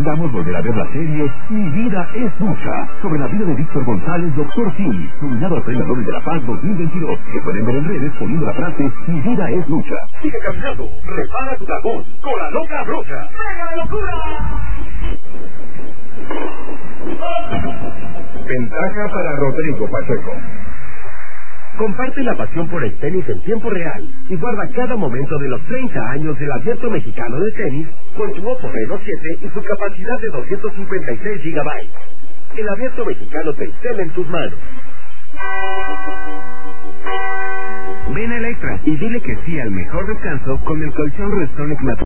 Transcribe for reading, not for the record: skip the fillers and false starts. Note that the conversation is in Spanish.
recomendamos volver a ver la serie Mi Vida es Lucha, sobre la vida de Víctor González, Dr. Phil, nominado al Premio Nobel de la Paz 2022, que pueden ver en redes poniendo la frase Mi Vida es Lucha. Sigue caminando, repara tu tapón con la loca brocha. ¡Venga de locura! Ventaja para Rodrigo Pacheco. Comparte la pasión por el tenis en tiempo real y guarda cada momento de los 30 años del Abierto Mexicano de Tenis con tu Oppo Reno 7 y su capacidad de 256 GB. El Abierto Mexicano Telcel en tus manos. Ven a Electra y dile que sí al mejor descanso con el colchón Restonic Natural.